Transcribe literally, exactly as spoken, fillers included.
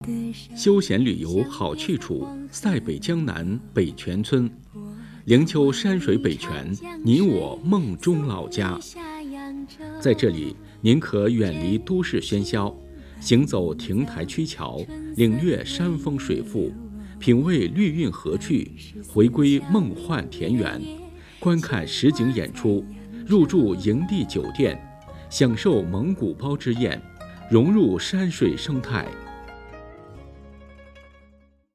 休闲旅游好去处，塞北江南北泉村，灵丘山水北泉，你我梦中老家。在这里，您可远离都市喧嚣，行走亭台曲桥，领略山风水复，品味绿韵和趣，回归梦幻田园，观看实景演出，入住营地酒店，享受蒙古包之宴，融入山水生态，